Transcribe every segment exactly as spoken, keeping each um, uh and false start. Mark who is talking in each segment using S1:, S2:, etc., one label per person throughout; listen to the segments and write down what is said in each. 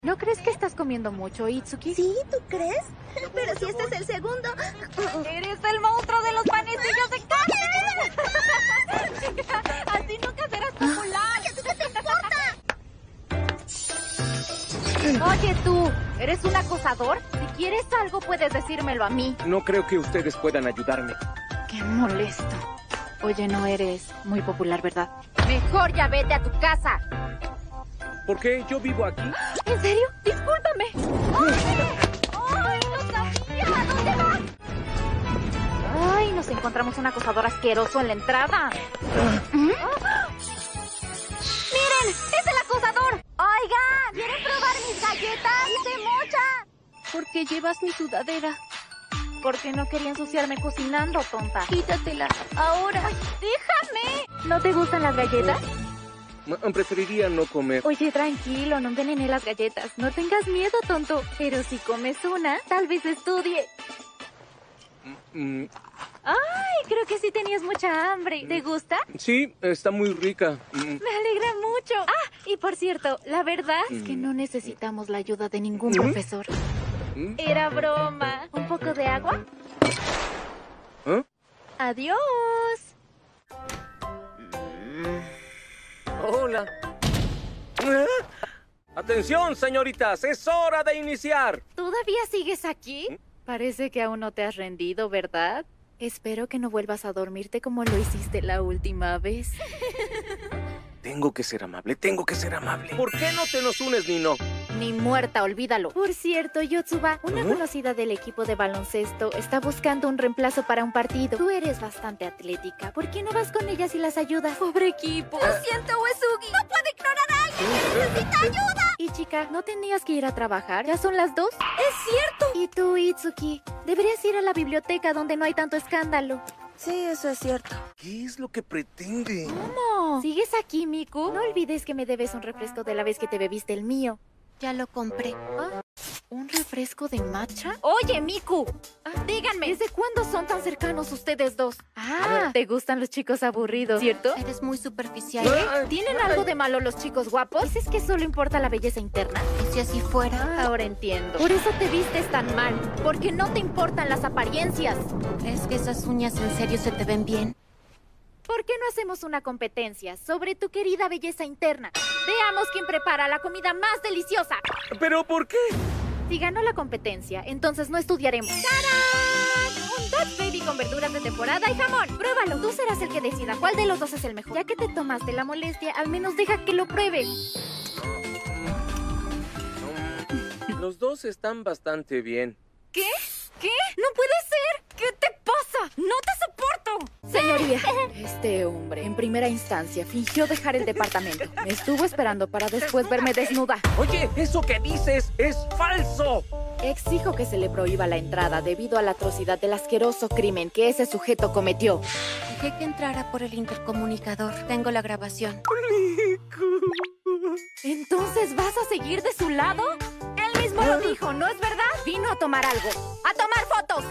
S1: ¿No crees que estás comiendo mucho, Itsuki?
S2: ¿Sí? ¿Tú crees? Pero si este es el segundo...
S1: ¡Eres el monstruo de los panecillos de casa! Así nunca serás popular.
S2: ¿Qué te importa?
S1: Oye, tú, ¿eres un acosador? Si quieres algo, puedes decírmelo a mí.
S3: No creo que ustedes puedan ayudarme.
S1: Qué molesto. Oye, no eres muy popular, ¿verdad? Mejor ya vete a tu casa.
S3: ¿Por qué? Yo vivo aquí.
S1: ¿En serio? Discúlpame. ¡Ay! ¡Ay, no sabía! ¿A dónde vas? Ay, nos encontramos un acosador asqueroso en la entrada. ¿Mm? ¡Miren! ¡Es el acosador! Oigan, ¿quieren probar mis galletas? ¡Se mocha! ¿Por qué llevas mi sudadera? Porque no quería ensuciarme cocinando, tonta. Quítatela. Ahora. Ay, ¡déjame! ¿No te gustan las galletas?
S3: Preferiría no comer.
S1: Oye, tranquilo, no envenené las galletas. No tengas miedo, tonto. Pero si comes una, tal vez estudie.
S3: Mm,
S1: Ay, creo que sí tenías mucha hambre. ¿Te gusta?
S3: sí, está muy rica. Mm,
S1: Me alegra mucho. Ah, y por cierto, la verdad es que no necesitamos la ayuda de ningún profesor.
S3: mm,
S1: Era broma. ¿Un poco de agua?
S3: ¿eh?
S1: Adiós.
S3: Hola. ¿Eh? Atención, señoritas, es hora de iniciar.
S1: ¿Todavía sigues aquí? Parece que aún no te has rendido, ¿verdad? Espero que no vuelvas a dormirte como lo hiciste la última vez.
S3: Tengo que ser amable, tengo que ser amable. ¿Por qué no te nos unes, Nino?
S1: Ni muerta, olvídalo. Por cierto, Yotsuba, una
S3: ¿Eh?
S1: conocida del equipo de baloncesto está buscando un reemplazo para un partido. Tú eres bastante atlética. ¿Por qué no vas con ellas y las ayudas? ¡Pobre equipo!
S2: Lo siento, Uesugi. No puedo ignorar a alguien que necesita ayuda.
S1: Y chica, ¿no tenías que ir a trabajar? ¿Ya son las dos?
S2: Es cierto.
S1: Y tú, Itsuki, deberías ir a la biblioteca donde no hay tanto escándalo.
S2: Sí, eso es cierto.
S3: ¿Qué es lo que pretende?
S1: ¿Cómo? ¿Sigues aquí, Miku? No olvides que me debes un refresco de la vez que te bebiste el mío.
S2: Ya lo compré.
S1: ¿Ah? ¿Un refresco de matcha? Oye, Miku, ah, díganme, ¿desde cuándo son tan cercanos ustedes dos? Ah, te gustan los chicos aburridos, ¿cierto?
S2: Eres muy superficial.
S1: ¿Qué? ¿Tienen algo de malo los chicos guapos? ¿Dices que solo importa la belleza interna?
S2: ¿Y si así fuera?
S1: Ahora entiendo. Por eso te vistes tan mal, porque no te importan las apariencias.
S2: ¿Crees que esas uñas en serio se te ven bien?
S1: ¿Por qué no hacemos una competencia sobre tu querida belleza interna? Veamos quién prepara la comida más deliciosa.
S3: ¿Pero por qué?
S1: Si ganó la competencia, entonces no estudiaremos. ¡Tarán! Un Dutch Baby con verduras de temporada y jamón. Pruébalo. Tú serás el que decida cuál de los dos es el mejor. Ya que te tomaste la molestia, al menos deja que lo pruebe.
S3: Los dos están bastante bien.
S1: ¿Qué? ¿Qué? ¡No puede ser! ¿Qué te pasa? ¡No te soporto! Señoría, este hombre, en primera instancia, fingió dejar el departamento. Me estuvo esperando para después verme desnuda.
S3: Oye, eso que dices es falso.
S1: Exijo que se le prohíba la entrada debido a la atrocidad del asqueroso crimen que ese sujeto cometió.
S2: Dejé que entrara por el intercomunicador. Tengo la grabación.
S1: ¿Entonces vas a seguir de su lado? Él mismo lo dijo, ¿no es verdad? Vino a tomar algo. ¡A tomar fotos!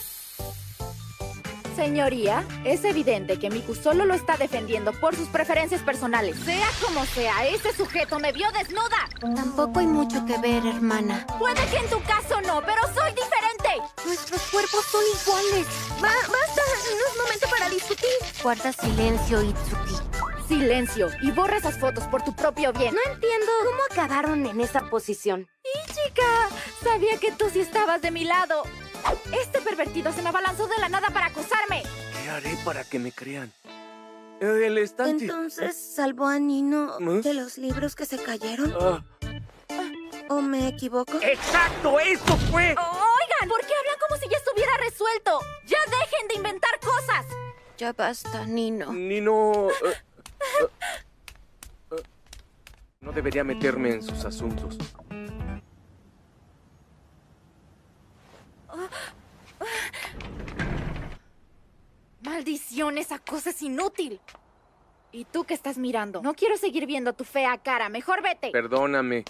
S1: Señoría, es evidente que Miku solo lo está defendiendo por sus preferencias personales. Sea como sea, ese sujeto me vio desnuda.
S2: Tampoco hay mucho que ver, hermana.
S1: Puede que en tu caso no, pero soy diferente.
S2: Nuestros cuerpos son iguales. Ba- basta, no es momento para discutir. Guarda silencio, Itsuki.
S1: Silencio y borra esas fotos por tu propio bien.
S2: No entiendo cómo acabaron en esa posición.
S1: Y chica, sabía que tú sí estabas de mi lado. Este pervertido se me abalanzó de la nada para acosarme.
S3: ¿Qué haré para que me crean? El estante.
S2: Entonces, ¿salvó a Nino
S3: ¿Eh?
S2: de los libros que se cayeron?
S3: Ah.
S2: ¿O me equivoco?
S3: ¡Exacto! ¡Eso fue!
S1: Oigan, ¿por qué hablan como si ya estuviera resuelto? ¡Ya dejen de inventar cosas!
S2: Ya basta, Nino.
S3: Nino... eh, eh, eh, no debería meterme en sus asuntos.
S1: ¡Maldición! Esa cosa es inútil. ¿Y tú qué estás mirando? No quiero seguir viendo tu fea cara. Mejor vete.
S3: Perdóname.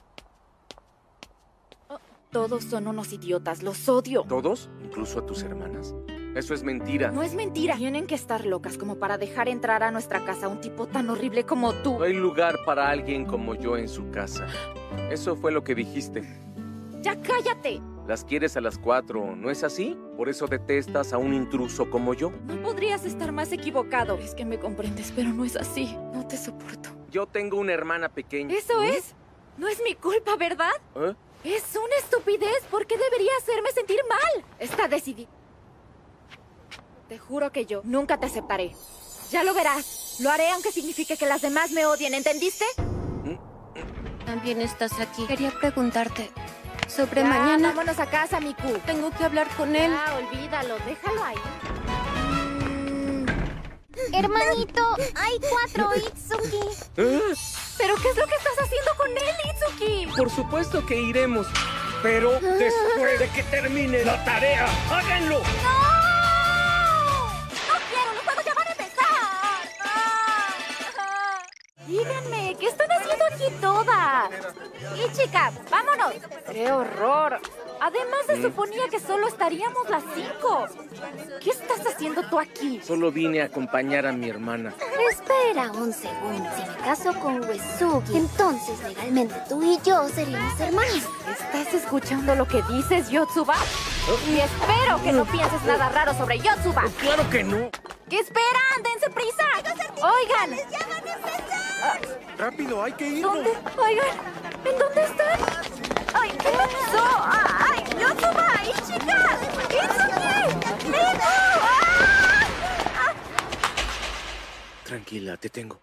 S1: Oh, todos son unos idiotas. Los odio.
S3: ¿Todos? ¿Incluso a tus hermanas? Eso es mentira.
S1: No es mentira. Tienen que estar locas como para dejar entrar a nuestra casa a un tipo tan horrible como tú.
S3: No hay lugar para alguien como yo en su casa. Eso fue lo que dijiste.
S1: ¡Ya cállate!
S3: Las quieres a las cuatro, ¿no es así? Por eso detestas a un intruso como yo.
S1: No podrías estar más equivocado. Es que me comprendes, pero no es así. No te soporto.
S3: Yo tengo una hermana pequeña.
S1: ¿Eso
S3: ¿Mm?
S1: es? No es mi culpa, ¿verdad?
S3: ¿Eh?
S1: Es una estupidez. ¿Por qué debería hacerme sentir mal? Está decidido. Te juro que yo nunca te aceptaré. Ya lo verás. Lo haré aunque signifique que las demás me odien, ¿entendiste?
S2: También estás aquí. Quería preguntarte sobre
S1: Ya,
S2: mañana.
S1: vámonos a casa, Miku.
S2: Tengo que hablar con él.
S1: Ah, olvídalo. Déjalo ahí.
S2: Hermanito, hay cuatro Itsuki.
S3: ¿Eh?
S1: ¿Pero qué es lo que estás haciendo con él, Itsuki?
S3: Por supuesto que iremos. Pero después de que termine la tarea, ¡háganlo!
S1: ¡No! ¡No quiero! ¡Los juegos ya van a empezar! ¡Ah! Díganme, ¿qué están haciendo aquí todas? Y chicas, vámonos. ¡Qué horror! Además, se suponía que solo estaríamos las cinco. ¿Qué estás haciendo tú aquí?
S3: Solo vine a acompañar a mi hermana.
S2: Espera un segundo. Si me caso con Uesugi, entonces legalmente tú y yo seríamos hermanos.
S1: ¿Estás escuchando lo que dices, Yotsuba? Y espero que no pienses nada raro sobre Yotsuba.
S3: ¡Claro que no!
S1: ¿Qué esperan? ¡Dense prisa! ¡Oigan!
S3: ¡Rápido, hay que irnos!
S1: ¿Dónde? Oigan, ¿en dónde están? ¡Ay, qué pasó! ¡Ay, Yotsuba! ¡Y chicas! ¡Itsuki! ¡Miku! ¡Ah!
S3: Tranquila, te tengo.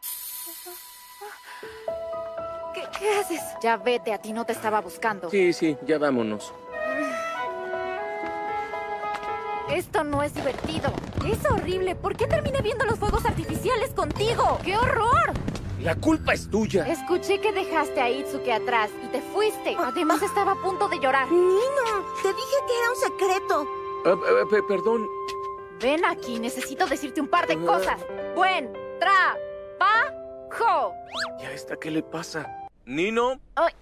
S1: ¿Qué, ¿Qué haces? Ya vete, a ti no te estaba buscando.
S3: Sí, sí, ya vámonos.
S1: Esto no es divertido. Es horrible. ¿Por qué terminé viendo los fuegos artificiales contigo? ¡Qué horror!
S3: La culpa es tuya.
S1: Escuché que dejaste a Itsuki atrás y te fuiste. Además, estaba a punto de llorar.
S2: Nino, te dije que era un secreto.
S3: Ah, ah, pe- perdón.
S1: Ven aquí, necesito decirte un par de cosas. Buen trabajo.
S3: ¿Y a esta qué le pasa? ¿Nino?
S1: Ay.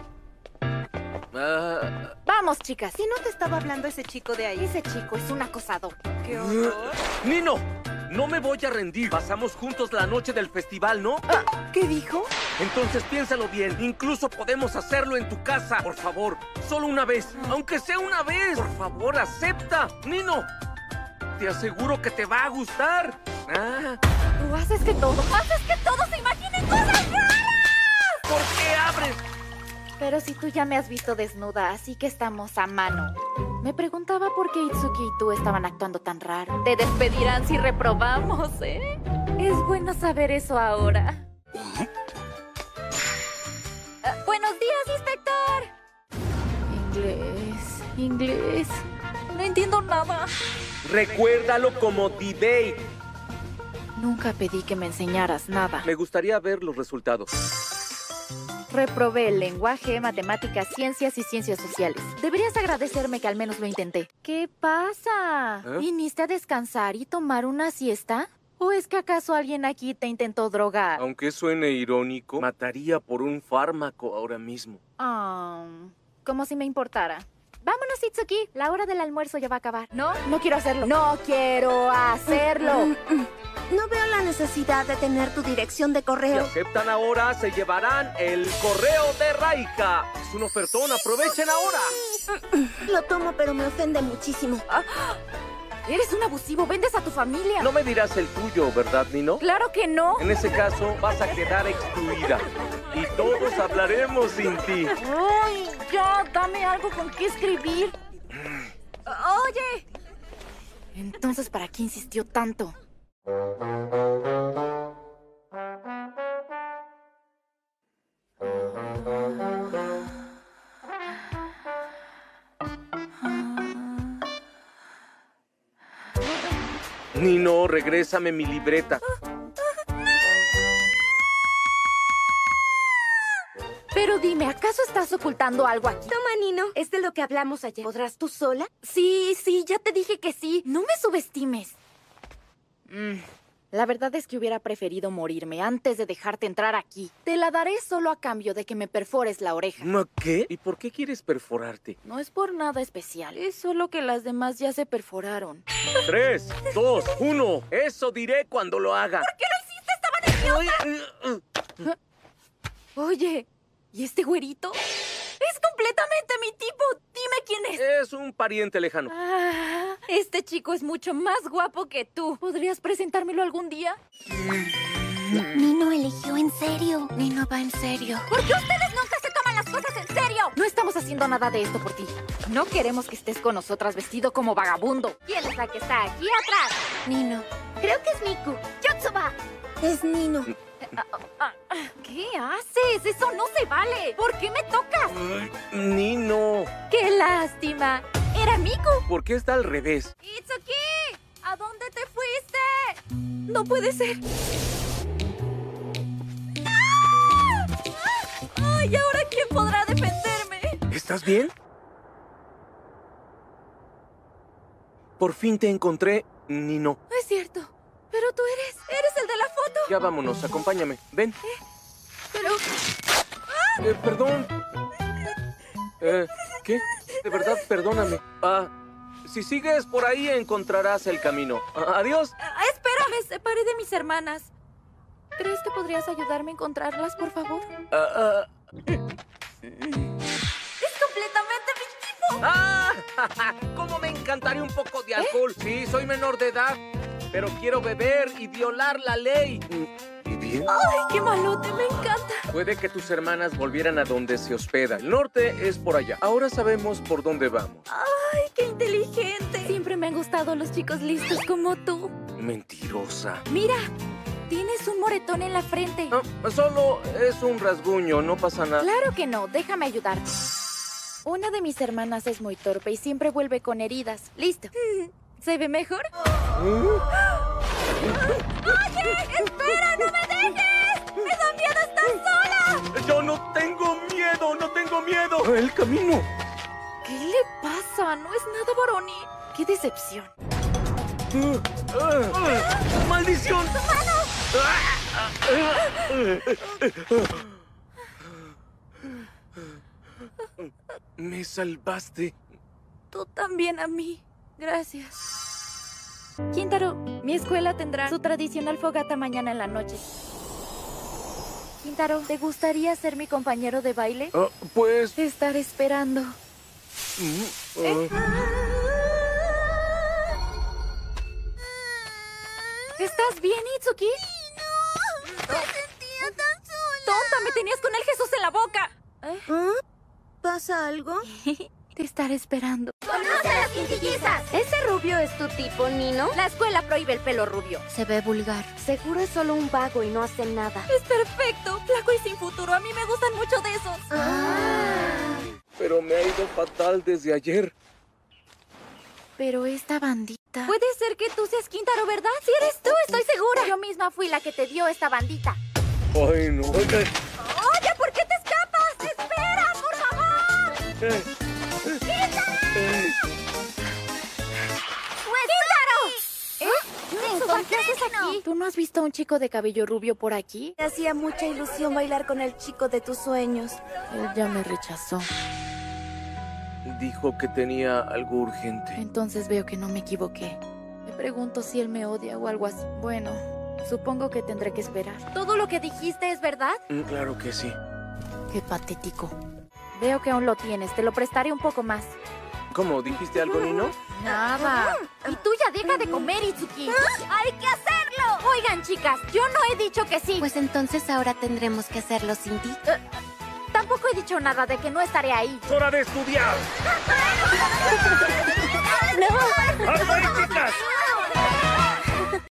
S3: Ah,
S1: Vamos, chicas.
S4: ¿Sí no te estaba hablando ese chico de ahí?
S1: Ese chico es un acosador.
S4: ¡Qué horror!
S3: ¡Nino! No me voy a rendir. Pasamos juntos la noche del festival, ¿no?
S4: ¿Qué dijo?
S3: Entonces piénsalo bien. Incluso podemos hacerlo en tu casa. Por favor, solo una vez. Aunque sea una vez. Por favor, acepta. Nino, te aseguro que te va a gustar. Ah,
S1: Tú haces que todo, haces que todos se imaginen cosas raras.
S3: ¿por qué abres?
S1: Pero si tú ya me has visto desnuda, así que estamos a mano. Me preguntaba por qué Itsuki y tú estaban actuando tan raro. Te despedirán si reprobamos, ¿eh? Es bueno saber eso ahora. Ah, buenos días, inspector. Inglés, inglés. No entiendo nada.
S3: Recuérdalo como D-Day.
S1: Nunca pedí que me enseñaras nada.
S3: Me gustaría ver los resultados.
S1: Reprobé el lenguaje, matemáticas, ciencias y ciencias sociales. Deberías agradecerme que al menos lo intenté. ¿Qué pasa?
S3: ¿Eh?
S1: ¿Viniste a descansar y tomar una siesta? ¿O es que acaso alguien aquí te intentó drogar?
S3: Aunque suene irónico, mataría por un fármaco ahora mismo.
S1: Ah, como si me importara. Vámonos, Itsuki. La hora del almuerzo ya va a acabar. ¿No? No quiero hacerlo. No quiero hacerlo.
S2: No veo la necesidad de tener tu dirección de
S3: Si
S2: correo.
S3: aceptan ahora, se llevarán el correo de Raika. Es un ofertón, aprovechen ahora.
S2: Lo tomo, pero me ofende muchísimo.
S1: Eres un abusivo. Vendes a tu familia.
S3: No me dirás el tuyo, ¿verdad, Nino?
S1: Claro que no.
S3: En ese caso, vas a quedar excluida. Y todos hablaremos sin ti.
S1: ¡Ay! Ya, dame algo con qué escribir. Oye. Entonces, ¿para qué insistió tanto?
S3: Nino, regrésame mi libreta.
S1: Pero dime, ¿acaso estás ocultando algo aquí?
S2: Toma, Nino. ¿Es de lo que hablamos ayer? ¿Podrás tú sola?
S1: Sí, sí, ya te dije que sí. No me subestimes. Mm, La verdad es que hubiera preferido morirme antes de dejarte entrar aquí. Te la daré solo a cambio de que me perfores la oreja.
S3: ¿Qué? ¿Y por qué quieres perforarte?
S1: No es por nada especial, es solo que las demás ya se perforaron.
S3: Tres, dos, uno. Eso diré cuando lo haga.
S1: ¿Por qué lo hiciste? ¡Estaba nerviosa! Oye, ¿y este güerito? ¡Es completamente mi tipo! Dime quién es.
S3: Es un pariente lejano.
S1: Ah, este chico es mucho más guapo que tú. ¿Podrías presentármelo algún día?
S2: Nino eligió en serio.
S1: Nino va en serio.
S2: ¿Por qué ustedes nunca se toman las cosas en serio?
S1: No estamos haciendo nada de esto por ti. No queremos que estés con nosotras vestido como vagabundo.
S2: ¿Quién es la que está aquí atrás?
S1: Nino.
S2: Creo que es Miku. Yotsuba. Es Nino.
S1: ¿Qué haces? Eso no se vale. ¿Por qué me tocas?
S3: Ay, Nino.
S1: ¡Qué lástima! ¡Era Miku!
S3: ¿Por qué está al revés?
S1: ¡Itsuki! ¿A dónde te fuiste? No puede ser. ¡Ah! ¡Ay! ¿Ahora quién podrá defenderme?
S3: ¿Estás bien? Por fin te encontré, Nino.
S1: No es cierto. Pero tú eres... eres el de la foto.
S3: Ya vámonos, acompáñame. Ven.
S1: ¿Eh? Pero...
S3: Eh, perdón. Eh, ¿qué? De verdad, perdóname. Ah, si sigues por ahí encontrarás el camino. Ah, adiós.
S1: Ah, espera, me separé de mis hermanas. ¿Crees que podrías ayudarme a encontrarlas, por favor?
S3: Ah, ah.
S1: ¡Es completamente mi tipo!
S3: ¡Ah! ¡Cómo me encantaría un poco de alcohol! Sí, soy menor de edad, pero quiero beber y violar la ley. ¿Y bien?
S1: ¡Ay, qué malote! ¡Me encanta!
S3: Puede que tus hermanas volvieran a donde se hospeda. El norte es por allá. Ahora sabemos por dónde vamos.
S1: ¡Ay, qué inteligente! Siempre me han gustado los chicos listos como tú.
S3: Mentirosa.
S1: Mira, tienes un moretón en la frente.
S3: No, solo es un rasguño, no pasa nada.
S1: Claro que no, déjame ayudarte. Una de mis hermanas es muy torpe y siempre vuelve con heridas. Listo. ¿Se ve mejor? ¡Oye! ¡Espera! ¡No me dejes! ¡Me da miedo estar sola!
S3: ¡Yo no tengo miedo! ¡No tengo miedo! ¡El camino!
S1: ¿Qué le pasa? No es nada varonil. ¡Qué decepción!
S3: Uh, uh, uh, ¡Maldición!
S1: ¡Tu mano!
S3: Me salvaste.
S1: Tú también a mí. Gracias. Kintaro, mi escuela tendrá su tradicional fogata mañana en la noche. Kintaro, ¿te gustaría ser mi compañero de baile?
S3: Uh, pues...
S1: Te estaré esperando.
S3: Uh, uh.
S1: ¿Eh? ¿Estás bien, Itsuki?
S2: ¡No! Me sentía tan sola.
S1: ¡Tonta! ¡Me tenías con el Jesús en la boca! ¿Eh?
S2: ¿Ah? ¿Pasa algo?
S1: Te estaré esperando.
S2: ¡Conoce a las quintillizas!
S1: ¿Ese rubio es tu tipo, Nino? La escuela prohíbe el pelo rubio.
S2: Se ve vulgar. Seguro es solo un vago y no hace nada.
S1: Es perfecto. Flaco y sin futuro. A mí me gustan mucho de esos.
S2: Ah.
S3: Pero me ha ido fatal desde ayer.
S1: Pero esta bandita... Puede ser que tú seas Kintaro, ¿verdad? Si eres tú, estoy segura. Yo misma fui la que te dio esta bandita.
S3: Ay, no. Oye,
S1: Oye, ¿por qué te escapas? ¡Espera, por favor!
S3: eh, eh.
S1: ¿Eh? Yotsuba, ¿qué haces aquí? ¿Tú no has visto a un chico de cabello rubio por aquí?
S4: Me hacía mucha ilusión bailar con el chico de tus sueños.
S1: Él ya me rechazó.
S3: Dijo que tenía algo urgente.
S1: Entonces veo que no me equivoqué. Me pregunto si él me odia o algo así. Bueno, supongo que tendré que esperar. ¿Todo lo que dijiste es verdad?
S3: Mm, Claro que sí.
S1: Qué patético. Veo que aún lo tienes. Te lo prestaré un poco más.
S3: ¿Cómo? ¿Dijiste algo, Nino?
S1: Nada. Y tú ya deja de comer, Itsuki. ¡Hay que hacerlo! Oigan, chicas, yo no he dicho que sí.
S2: Pues entonces ahora tendremos que hacerlo sin ti.
S1: Tampoco he dicho nada de que no estaré ahí.
S3: ¡Es hora de estudiar!